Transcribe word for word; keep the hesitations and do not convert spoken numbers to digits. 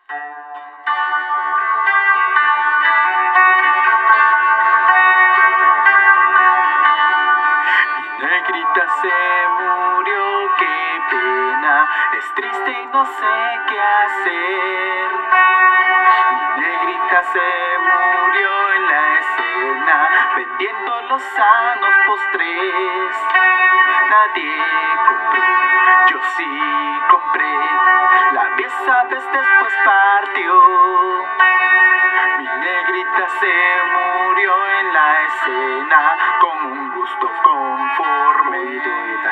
Mi negrita se murió, qué pena, es triste y no sé qué hacer. Mi negrita se murió en la escena, vendiendo los sanos postres. Nadie compró, yo sí compré, la vieja vez después partió. Mi negrita se murió en la escena, con un gusto conforme.